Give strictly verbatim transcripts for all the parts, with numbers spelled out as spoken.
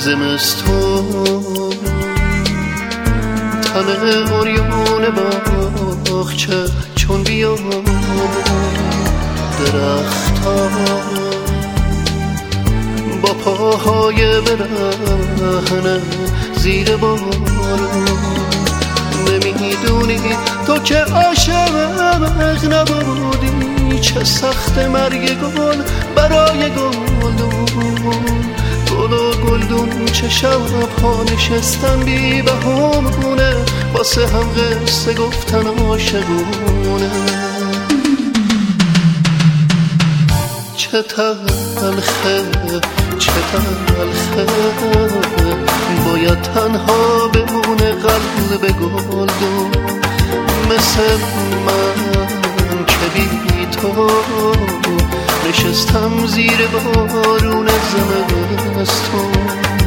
زمستون تن عریان باغچه چون بیاد درختان با پاهای برهنه زیر بارون. نمیدونی تو که عاشق نبودی چه سخت مرگ گل برای گلدون. گل و گلدون چه شبها نشستن بی بهونه واسه هم قصه گفتن عاشقونه. چه تلخه چه تلخه باید تنها بمونه قلب گلدون مثل من که بی تو نشستم زیر بارون زمستون.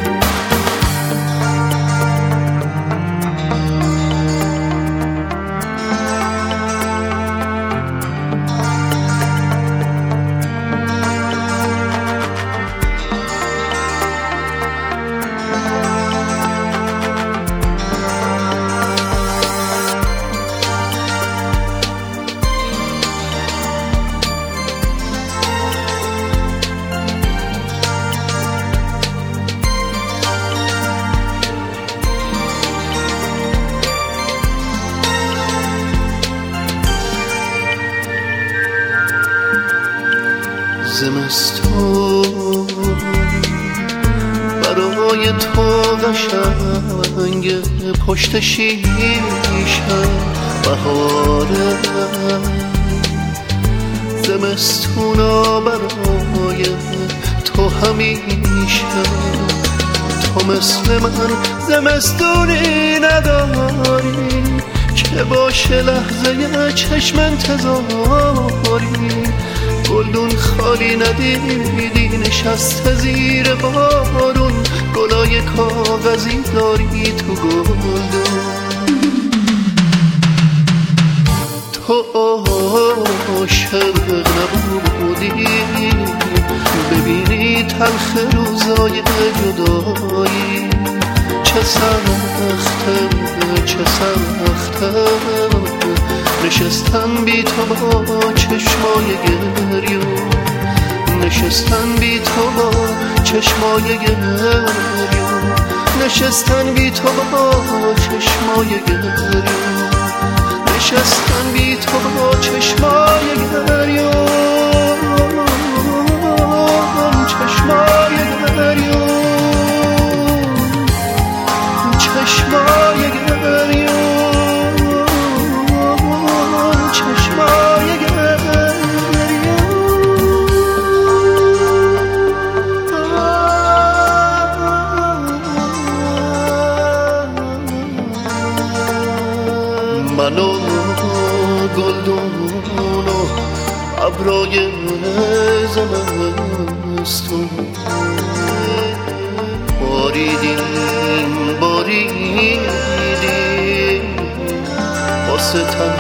زمستون برای تو قشنگ پشت شیشه بهاره. زمستونا برای تو همیشه تو مثل من زمستونی نداری که باشه لحظه چشم انتظاری. گلدون خالی ندیدی نشسته زیر بارون گلای کاغذی داری تو گلدون. تو عاشق نبودی ببینی تلخ روزای جدایی چه سخته چه سخته نشستن بی تو با چشمای گریون. نشستن بی تو با چشمای گریون. نشستن بی تو با چشمای گریون. نشستن بی تو با چشمای گریون. چشمای گریون. چشمای گریون. من و گلدون و ابرای زمستون باریدیم باریدیم واسه تن